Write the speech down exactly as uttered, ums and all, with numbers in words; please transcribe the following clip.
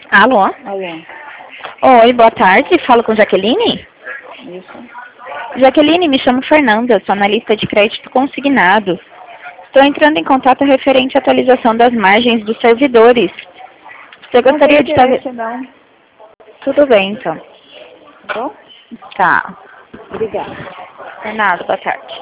Alô? Alô. Oi, boa tarde. Falo com Jaqueline? Isso. Jaqueline, me chamo Fernanda, sou analista de crédito consignado. Estou entrando em contato referente à atualização das margens dos servidores. Você Não gostaria tem de saber... interesse, não. Tudo bem, então. Tá bom? Tá. Obrigada. Fernanda, boa tarde.